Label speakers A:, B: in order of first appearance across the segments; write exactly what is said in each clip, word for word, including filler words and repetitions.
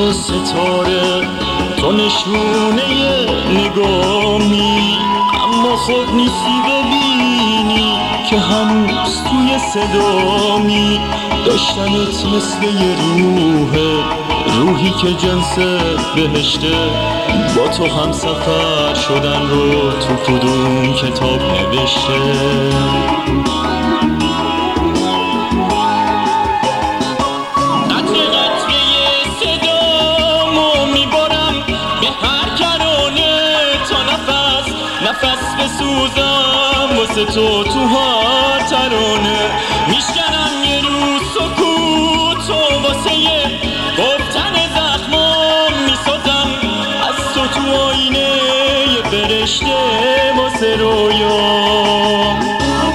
A: ستاره تو نشونه نگامی، اما خود نیستی ببینی که هنوز توی صدامی. داشتنت مثل یه روحه، روحی که جنس بهشته، با تو هم سفر شدن رو تو کدوم کتاب نوشته. نفس بسوزم واسه تو تو هر ترانه، میشکنم یه روز سکوت و واسه یه گفتن زخمام میسازم از تو تو آینه یه فرشته واسه رویام.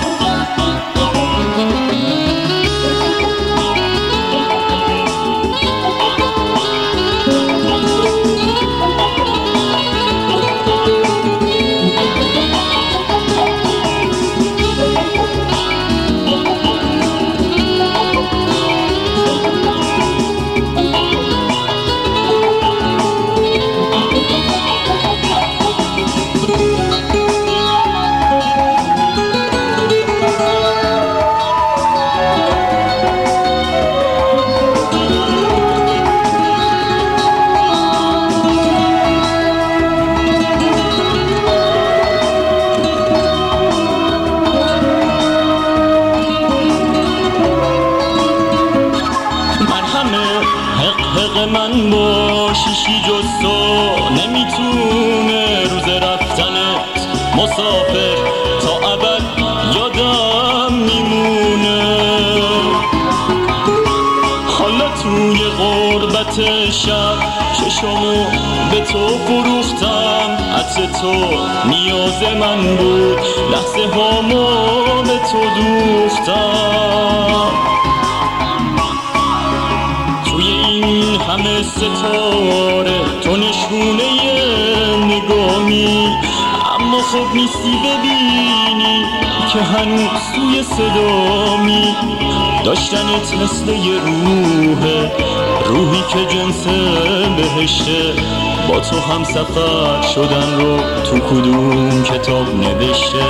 A: حق من با شیشی جز تو نمیتونه روز رفتنت مسافر تا ابد یادم میمونه. حالا توی غربت شب چشمو به تو فروختم، عطر تو نیاز من بود، لحظه هامو به تو دوختم. همه ستاره تو نشونه نگامی، اما خب نیستی ببینی که هنوز توی صدامی. داشتنت مثل یه روحه، روحی که جنس بهشته، با تو هم سفر شدن رو تو کدوم کتاب نوشته.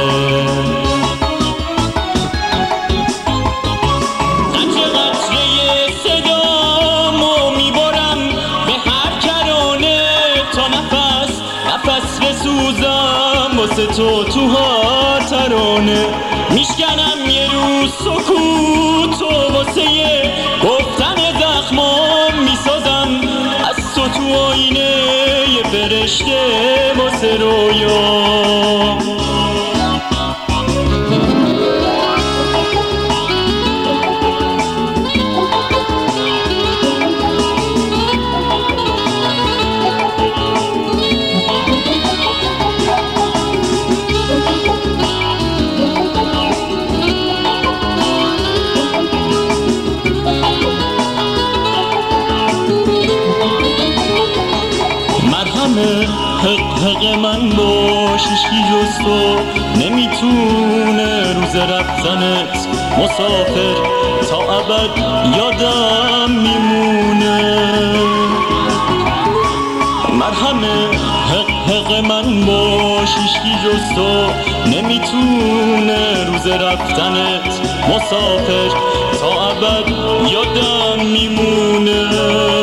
A: نفس بسوزم واسه تو تو هر ترانه، میشکنم یه روز سکوت و واسه یه گفتن زخمام میسازم از تو تو آینه یه فرشته واسه رویام. حق حق من باش هیچکی جز تو نمیتونه روز رفتنت مسافر تا ابد یادم میمونه. مرهم حق حق من باش هیچکی جز تو نمیتونه روز رفتنت مسافر تا ابد یادم میمونه.